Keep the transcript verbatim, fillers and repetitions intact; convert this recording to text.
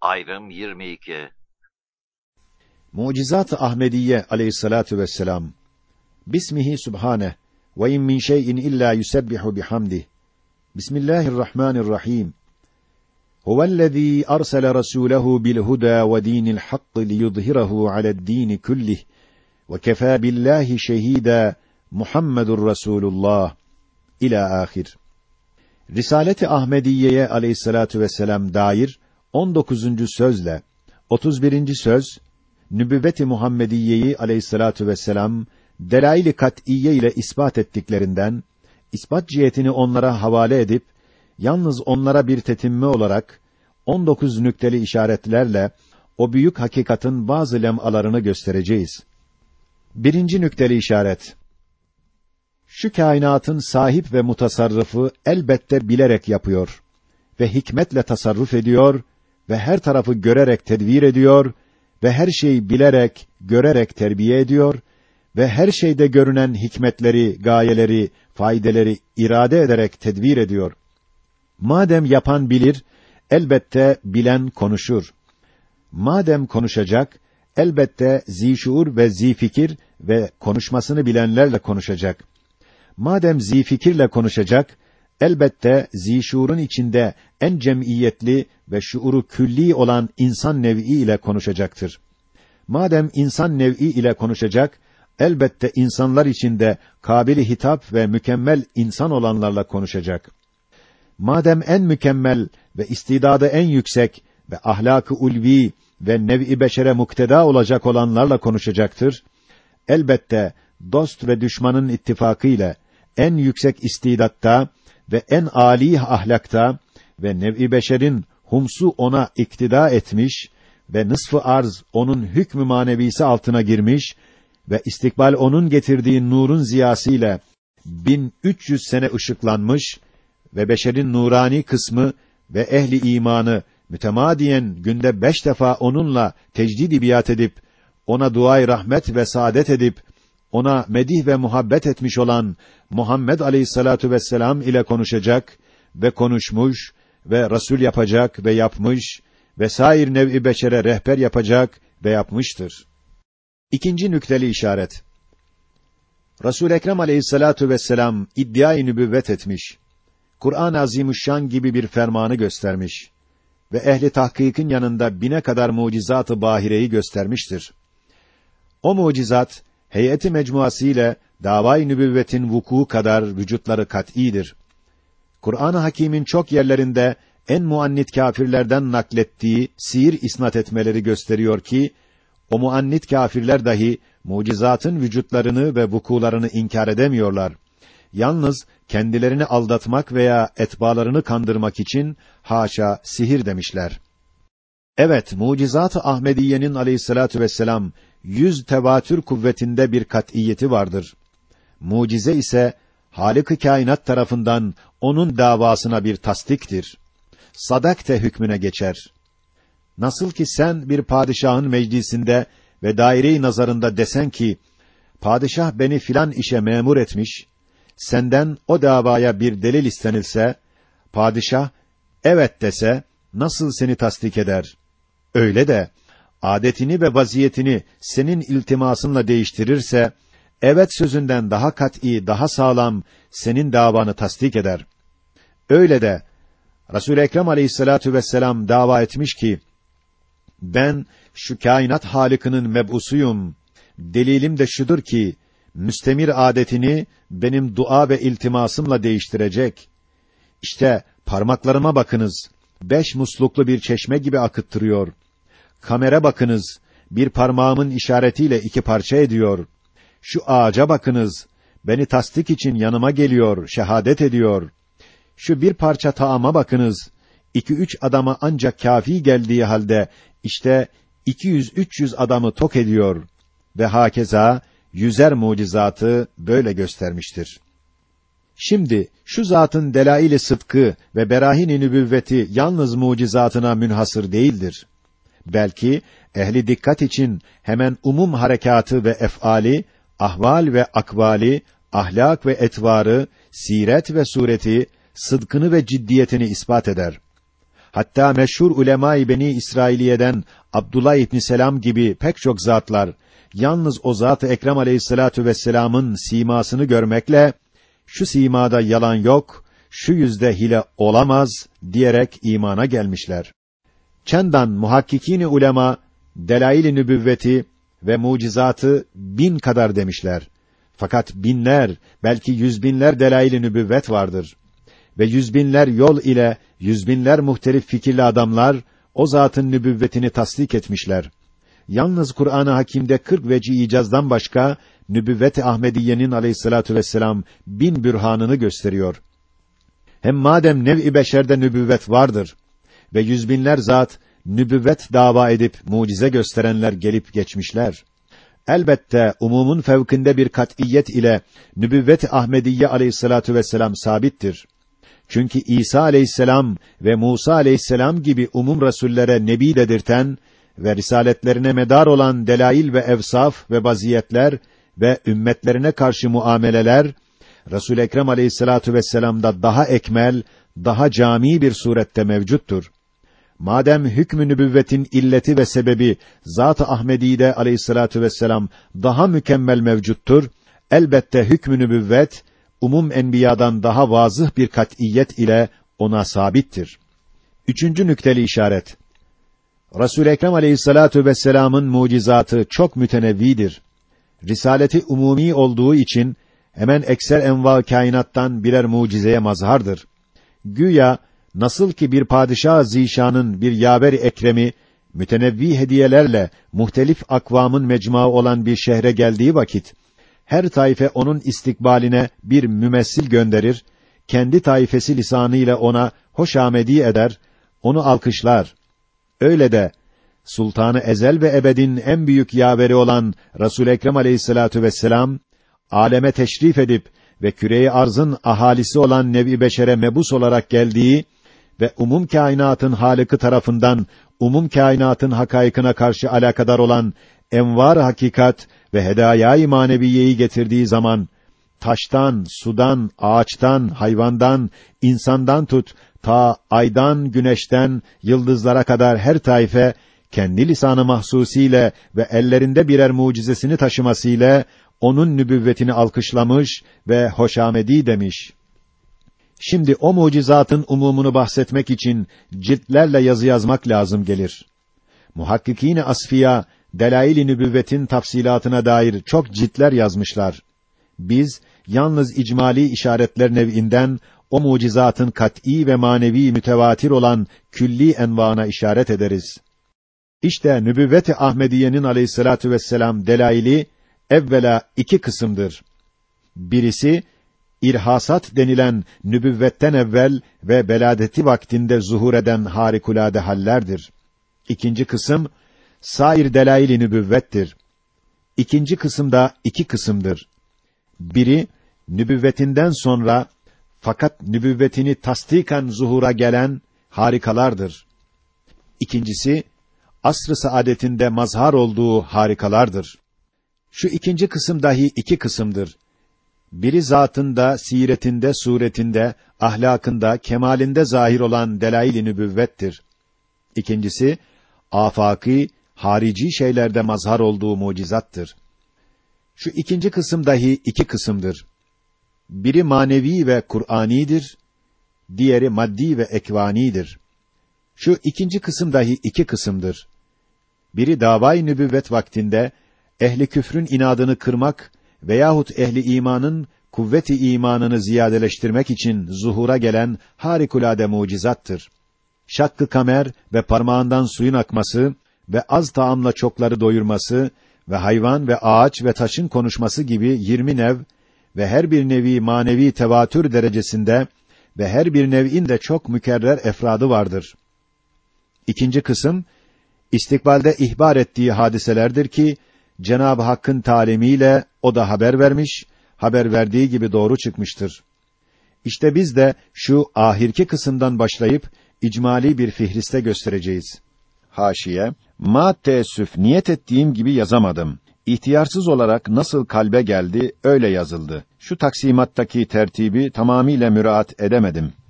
Ayrım yirmi iki. Mucizat-ı Ahmediye aleyhissalatu vesselam. Bismihi subhane ve in min şey'in illa yusebbihu bihamdih. Bismillahirrahmanirrahim. Huvellezî arsele rasûlehu bil huda ve dînil hakk liyudhhirahu ale'd-dîn kullih ve kefâ billahi şehîdâ. Muhammedur Resulullah ila ahir. Risalet-i Ahmediye'ye aleyhissalatu vesselam dair on dokuzuncu sözle otuz birinci söz Nübüvvet-i Muhammediye'yi aleyhissalatu vesselam delail-i kat'iyye ile ispat ettiklerinden ispat cihetini onlara havale edip yalnız onlara bir tetimme olarak on dokuz nükteli işaretlerle o büyük hakikatin bazı lemalarını göstereceğiz. Birinci nükteli işaret. Şu kainatın sahip ve mutasarrıfı elbette bilerek yapıyor ve hikmetle tasarruf ediyor ve her tarafı görerek tedbir ediyor ve her şeyi bilerek, görerek terbiye ediyor ve her şeyde görünen hikmetleri, gayeleri, faydeleri irade ederek tedbir ediyor. Madem yapan bilir, elbette bilen konuşur. Madem konuşacak, elbette zîşuur ve zîfikir ve konuşmasını bilenlerle konuşacak. Madem zîfikirle konuşacak, elbette zîşuurun içinde en cemiyetli ve şuuru külli olan insan nev'i ile konuşacaktır. Madem insan nev'i ile konuşacak, elbette insanlar içinde kabili hitap ve mükemmel insan olanlarla konuşacak. Madem en mükemmel ve istidadı en yüksek ve ahlak-ı ulvi ve nev'i beşere mukteda olacak olanlarla konuşacaktır, elbette dost ve düşmanın ittifakıyla en yüksek istidatta ve en âli ahlakta ve nev'i beşerin humsu ona iktida etmiş ve nısf-ı arz onun hükmü manevisi altına girmiş ve istikbal onun getirdiği nurun ziyasıyla bin üç yüz sene ışıklanmış ve beşerin nurani kısmı ve ehli imanı mütemadiyen günde beş defa onunla tecdid-i biat edip ona duay rahmet ve saadet edip ona medih ve muhabbet etmiş olan Muhammed aleyhissalatu vesselam ile konuşacak ve konuşmuş ve Resul yapacak ve yapmış ve sair nev'i beşere rehber yapacak ve yapmıştır. İkinci nükteli işaret. Resul-i Ekrem aleyhissalatu vesselam iddia-i nübüvvet etmiş. Kur'an-ı Azimüşşan gibi bir fermanı göstermiş ve ehli tahkikin yanında bine kadar mucizat-ı bahireyi göstermiştir. O mucizat heyeti mecmuası ile davayı nübüvvetin vuku kadar vücutları kat'idir. Kur'an-ı Hakîm'in çok yerlerinde en muannit kâfirlerden naklettiği sihir isnat etmeleri gösteriyor ki o muannit kâfirler dahi mucizatın vücutlarını ve vukularını inkar edemiyorlar. Yalnız kendilerini aldatmak veya etbalarını kandırmak için haşa sihir demişler. Evet, mucizat-ı Ahmediye'nin aleyhissalatu vesselam yüz tevatür kuvvetinde bir kat'iyeti vardır. Mucize ise Hâlik-i Kainat tarafından onun davasına bir tasdiktir. Sadakte hükmüne geçer. Nasıl ki sen bir padişahın meclisinde ve daire-i nazarında desen ki, padişah beni filan işe memur etmiş, senden o davaya bir delil istenilse, padişah, evet dese, nasıl seni tasdik eder? Öyle de, adetini ve vaziyetini senin iltimasınla değiştirirse, evet sözünden daha kat'î, daha sağlam, senin davanı tasdik eder. Öyle de, Resul-i Ekrem aleyhissalatu vesselam dava etmiş ki, ben şu kainat halikinin meb'usuyum, delilim de şudur ki, müstemir adetini benim dua ve iltimasımla değiştirecek. İşte parmaklarıma bakınız, beş musluklu bir çeşme gibi akıttırıyor. Kamera bakınız, bir parmağımın işaretiyle iki parça ediyor. Şu ağaca bakınız, beni tasdik için yanıma geliyor, şehadet ediyor. Şu bir parça taama bakınız, iki üç adama ancak kâfi geldiği halde, işte iki yüz üç yüz adamı tok ediyor. Ve hakeza, yüzer mucizatı böyle göstermiştir. Şimdi, şu zatın delail-i sıdkı ve berahin-i nübüvveti yalnız mucizatına münhasır değildir. Belki, ehli dikkat için hemen umum harekatı ve ef'ali, ahval ve akvali, ahlak ve etvarı, siret ve sureti, sıdkını ve ciddiyetini ispat eder. Hatta meşhur ulema-i Beni İsrailiye'den Abdullah İbn Selam gibi pek çok zatlar, yalnız o Zat-ı Ekrem Aleyhissalatu vesselam'ın simasını görmekle, şu simada yalan yok, şu yüzde hile olamaz diyerek imana gelmişler. Çendan muhakkikîn-i ulema, delail-i nübüvveti ve mucizatı bin kadar demişler. Fakat binler, belki yüz binler delail-i nübüvvet vardır. Ve yüz binler yol ile, yüz binler muhtelif fikirli adamlar, o zatın nübüvvetini tasdik etmişler. Yalnız Kur'an-ı Hakîm'de kırk veci icazdan başka, nübüvvet-i Ahmediye'nin aleyhissalatu vesselam bin bürhanını gösteriyor. Hem madem nev-i beşerde nübüvvet vardır ve yüz binler zat, nübüvvet dava edip mucize gösterenler gelip geçmişler. Elbette umumun fevkinde bir kat'iyet ile nübüvvet-i Ahmediye aleyhissalatu vesselam sabittir. Çünkü İsa aleyhisselam ve Musa aleyhisselam gibi umum rasullere nebi dedirten ve risaletlerine medar olan delail ve evsaf ve vaziyetler ve ümmetlerine karşı muameleler, Resul-i Ekrem aleyhissalatu vesselam'da daha ekmel, daha cami bir surette mevcuttur. Madem hükmü nübüvvetin illeti ve sebebi Zat-ı Ahmedi'de aleyhissalatu vesselam daha mükemmel mevcuttur, elbette hükmü nübüvvet umum enbiyadan daha vazıh bir kat'iyet ile ona sabittir. Üçüncü nükteli işaret. Resul-i Ekrem aleyhissalatu vesselam'ın mucizatı çok mütenevvidir. Risaleti umumi olduğu için hemen ekser enva kainattan birer mucizeye mazhardır. Güya nasıl ki bir padişah zişanın bir yaver-i ekremi mütenevvi hediyelerle muhtelif akvamın mecmuası olan bir şehre geldiği vakit her taife onun istikbaline bir mümessil gönderir, kendi taifesi lisanıyla ona hoşamedi eder, onu alkışlar. Öyle de Sultanı Ezel ve Ebed'in en büyük yaveri olan Resul-i Ekrem aleyhissalatu vesselam aleme teşrif edip ve küre-i arzın ahalisi olan nev-i beşere mebus olarak geldiği ve umum kainatın Halık'ı tarafından umum kainatın hakaykına karşı alakadar olan envar hakikat ve hedaya-i maneviyeyi getirdiği zaman taştan, sudan, ağaçtan, hayvandan, insandan tut ta aydan, güneşten, yıldızlara kadar her taife kendi lisanı mahsusiyle ve ellerinde birer mucizesini taşımasıyla onun nübüvvetini alkışlamış ve hoşamedi demiş. Şimdi o mucizatın umumunu bahsetmek için ciltlerle yazı yazmak lazım gelir. Muhakkikîn-i asfiya delail-i nübüvvetin tafsilatına dair çok ciltler yazmışlar. Biz yalnız icmali işaretler nev'inden o mucizatın kat'î ve manevi mütevatir olan külli envana işaret ederiz. İşte nübüvvet-i Ahmediye'nin aleyhissalatu vesselam delaili evvela iki kısımdır. Birisi irhasat denilen nübüvvetten evvel ve beladeti vaktinde zuhur eden harikulade hallerdir. İkinci kısım sair delail-i nübüvvettir. İkinci kısımda iki kısımdır. Biri nübüvvetinden sonra fakat nübüvvetini tasdikan zuhura gelen harikalardır. İkincisi asr-ı saadetinde mazhar olduğu harikalardır. Şu ikinci kısım dahi iki kısımdır. Biri zatında, siretinde, suretinde, ahlakında, kemalinde zahir olan delail-i nübüvvettir. İkincisi afaki, harici şeylerde mazhar olduğu mucizattır. Şu ikinci kısım dahi iki kısımdır. Biri manevi ve Kur'anidir, diğeri maddi ve ekvanidir. Şu ikinci kısım dahi iki kısımdır. Biri davâ-i nübüvvet vaktinde ehli küfrün inadını kırmak veyahut ehli imanın kuvvet-i imanını ziyadeleştirmek için zuhura gelen harikulade mucizattır. Şakkı kamer ve parmağından suyun akması ve az taamla çokları doyurması ve hayvan ve ağaç ve taşın konuşması gibi yirmi nev ve her bir nevi manevi tevatür derecesinde ve her bir nev'in de çok mükerrer efradı vardır. İkinci kısım istikbalde ihbar ettiği hadiselerdir ki Cenab-ı Hakk'ın talimiyle o da haber vermiş, haber verdiği gibi doğru çıkmıştır. İşte biz de şu ahirki kısımdan başlayıp icmali bir fihriste göstereceğiz. Haşiye, ma teessüf niyet ettiğim gibi yazamadım. İhtiyarsız olarak nasıl kalbe geldi öyle yazıldı. Şu taksimattaki tertibi tamamiyle müraat edemedim.